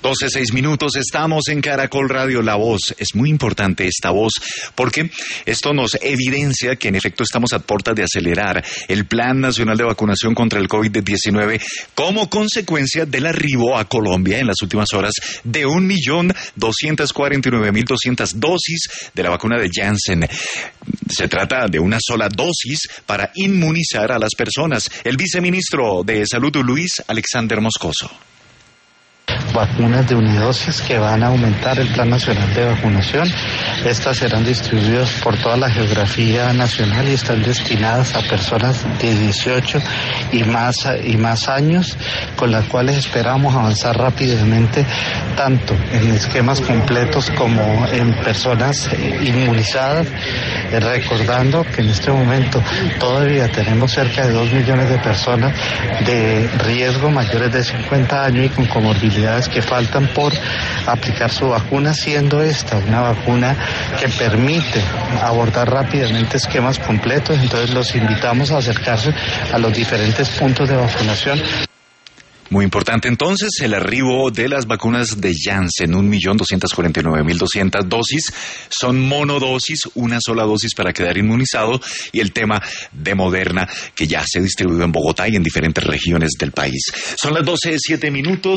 12:06, estamos en Caracol Radio, La Voz. Es muy importante esta voz porque esto nos evidencia que en efecto estamos a puertas de acelerar el Plan Nacional de Vacunación contra el COVID-19 como consecuencia del arribo a Colombia en las últimas horas de 1.249.200 dosis de la vacuna de Janssen. Se trata de una sola dosis para inmunizar a las personas. El viceministro de Salud, Luis Alexander Moscoso. Vacunas de unidosis que van a aumentar el Plan Nacional de Vacunación. Estas serán distribuidas por toda la geografía nacional y están destinadas a personas de 18 y más años, con las cuales esperamos avanzar rápidamente tanto en esquemas completos como en personas inmunizadas, recordando que en este momento todavía tenemos cerca de 2 millones de personas de riesgo mayores de 50 años y con comorbilidades que faltan por aplicar su vacuna, siendo esta una vacuna que permite abordar rápidamente esquemas completos. Entonces los invitamos a acercarse a los diferentes puntos de vacunación. Muy importante entonces el arribo de las vacunas de Janssen, 1.249.200 dosis, son monodosis, una sola dosis para quedar inmunizado, y el tema de Moderna, que ya se distribuyó en Bogotá y en diferentes regiones del país. Son las 12:07.